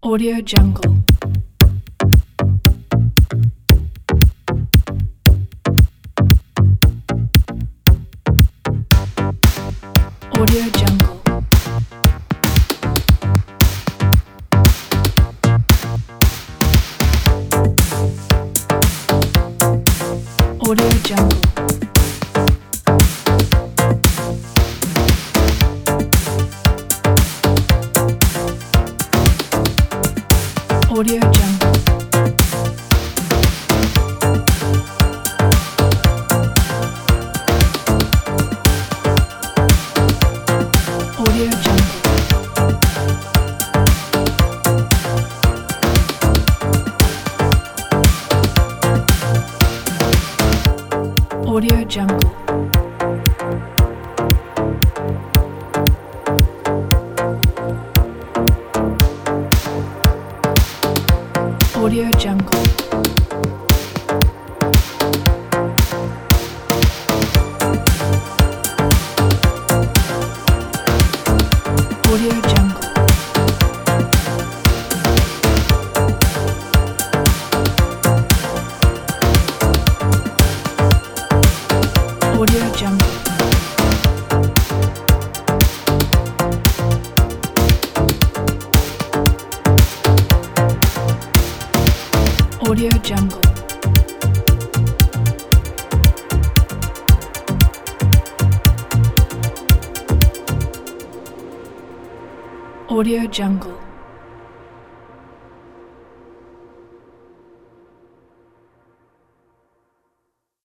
Audio Jungle. Audio Jungle. Audio Jungle. Audio Jungle. Audio Jungle. Audio Jungle. Audio Jungle. Audio Jungle. Audio Jungle. Audio Jungle. Audio Jungle.